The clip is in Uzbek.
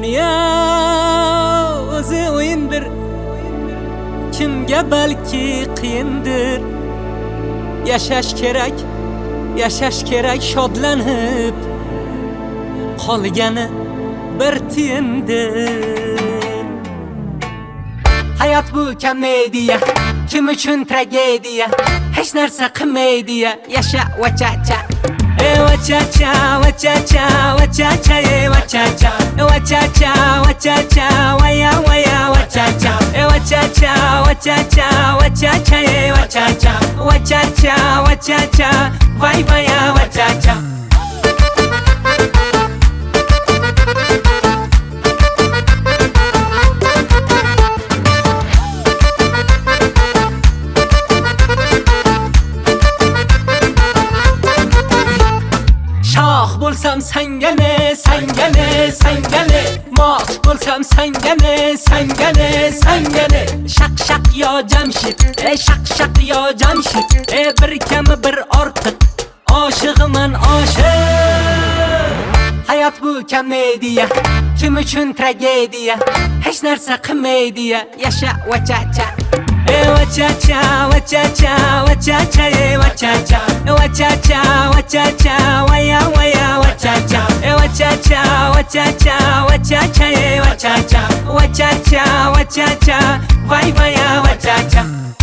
Dünya o'zi o'yindir, kimga balki qiyindir. Yashash kerak shodlanib, qolgani bir tiyindir. Hayot bu komediya, kim uchun tragediya, hech narsa qilmaydiya. Yasha vachacha, vachacha, vachacha, vachacha, vachacha, vachacha, vachacha, vaya vaya vachacha, vachacha, vachacha, vachacha, vachacha, vachacha, vachacha, vay vaya vachacha. Shoh bo'lsam sangane, sangane, sangane, mos bo'lsam sangane, sangane, sangane. Shaq shaq yo Jamshid, shaq shaq yo Jamshid, bir kami bir ortiq, oshig'iman oshiq. Hayot bu komediya, kim uchun tragediya, hech narsa qilmaydiya. Yasha vachacha, vachacha, vachacha, vachacha, vachacha, vachacha, vachacha, vaya vaya vachacha, vachacha, vachacha, vachacha, vachacha, vachacha, vachacha, vay vaya vachacha.